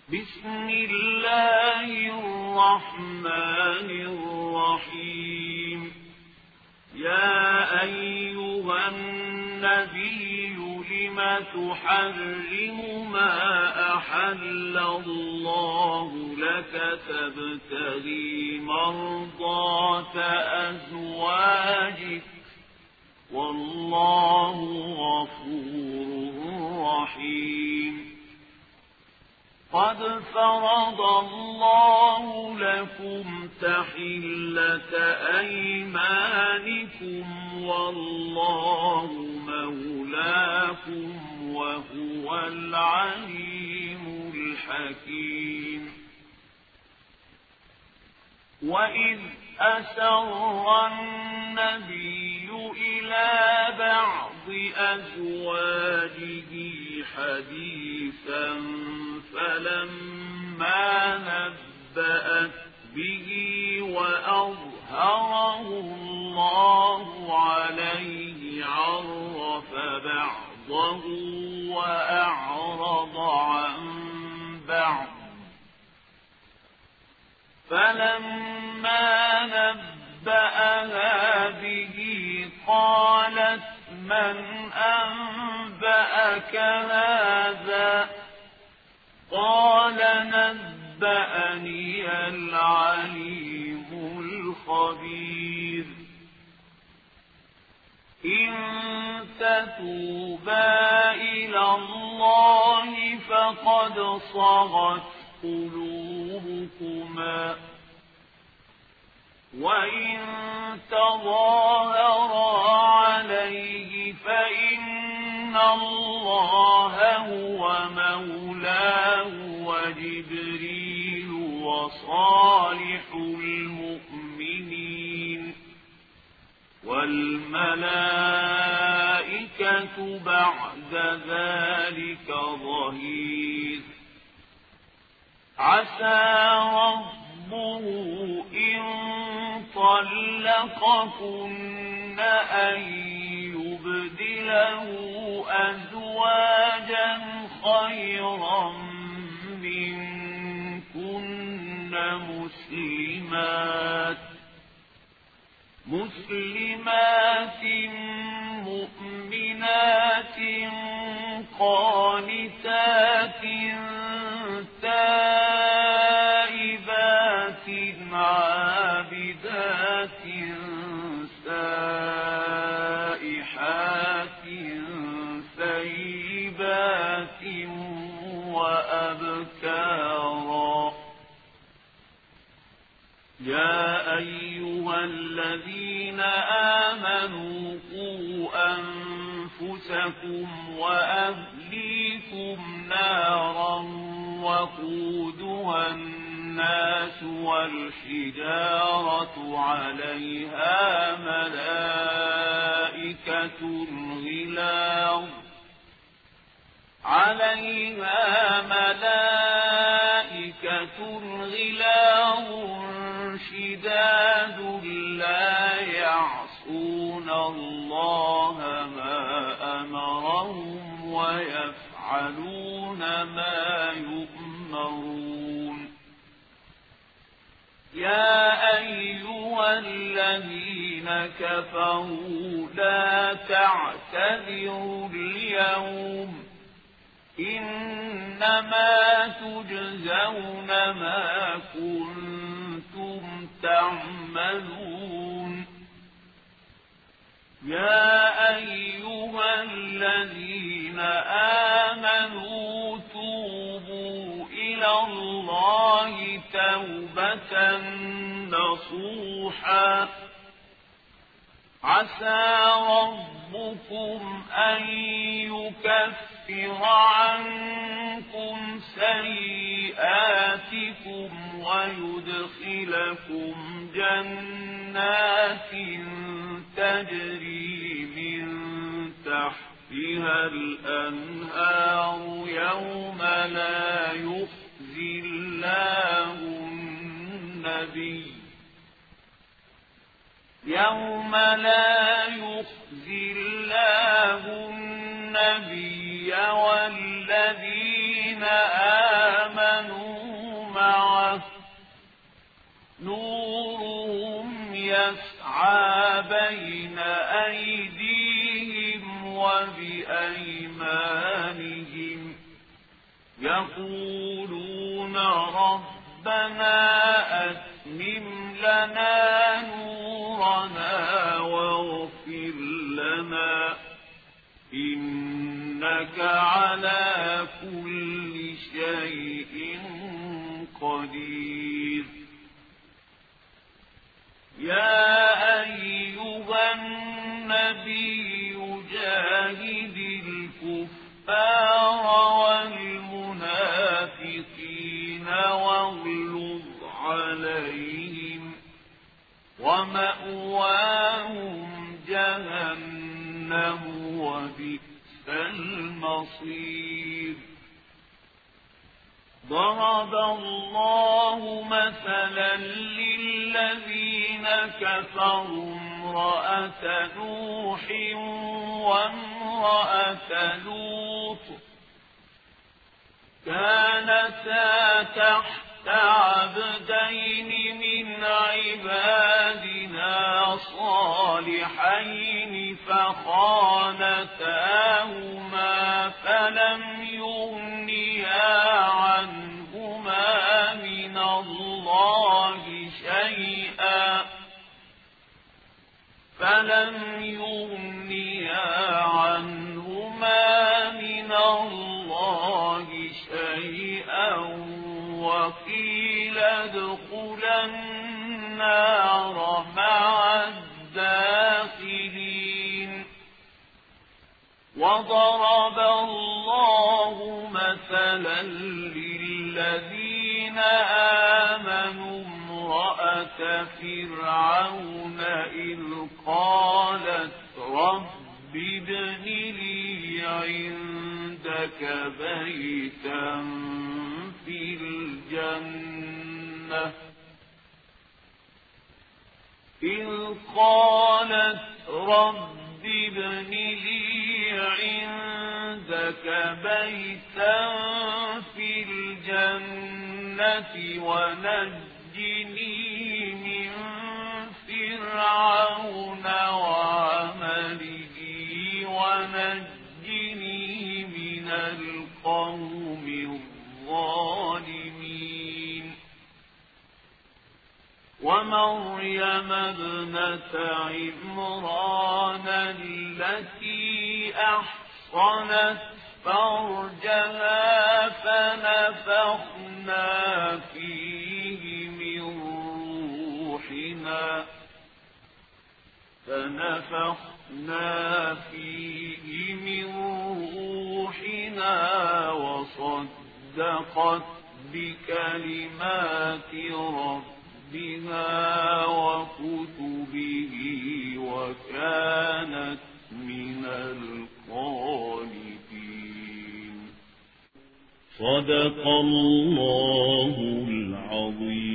بسم الله الرحمن الرحيم. يا أيها النبي لم تحرم ما أحل الله لك تبتغي مرضات أزواجك والله غفور رحيم. قد فرض الله لكم تحلة أيمانكم والله مولاكم وهو العليم الحكيم. وإذ أسر النبي إلى بعض أزواجه حديثا فلما نبأت به وأظهره الله عليه عرف بعضه وأعرض عن بعض. فلما نبأها به قالت من أنبأك هذا؟ قال نبأني العليم الخبير. إن تتوبا إلى الله فقد صغت قلوبكما وإن تظاهرا عليه فإن الله هو مولاه وجبريل وصالح المؤمنين والملائكة بعد ذلك ظهير. عسى ربه إن طلقكن أن يبدله أزواجا خيرا منكن مسلمات مؤمنات قانتات تائبات عابدات سائحات ثيبات وأبكارا. يا أيها الذين آمنوا قوا أنفسكم وأهليكم نارا وقودها الناس والحجارة عليها ملائكة غلاظ شداد لا يعصون الله ما أمرهم ويفعلون ما يؤمرون. يا أيها الذين كفروا لا تعتذروا اليوم إنما تجزون ما كنتم تعملون. يا أيها الذين آمنوا توبوا إلى الله توبة نصوحا عسى ربكم أن يكفر عنكم سيئاتكم ويدخلكم جنات تجري من تحتها الأنهار يوم لا يخزي الله النبي والذين آمنوا نورهم يسعى بين أيديهم وبأيمانهم يقولون ربنا أتمم لنا نورنا واغفر لنا إنك على كل شيء قدير. يا أيها النبي جاهد الكفار والمنافقين واغلظ عليهم ومأواهم جهنم وبئس المصير. ضرب الله مثلا للذين كفروا امرأة نوح وامرأة لوط كانتا تحت عبدين من عبادنا صالحين فخانتاهما فلم يغنيا عنهما من الله شيئا وقيل ادخلا النار مع الداخلين. وضرب الله مثلا للذين آمنوا امرأة فرعون إذ قالت رب ابن لي عندك بيتا في الجنة إذ قالت رب ابن لي عندك بيتا في الجنة ونجني من فرعون وعمله ونجني من القوم الظالمين. ومريم ابنة عمران التي أحصنت فرجها فنفخنا فيه من روحنا وصدقت بكلمات ربها وكتبه وكانت من القانتين. صدق الله العظيم.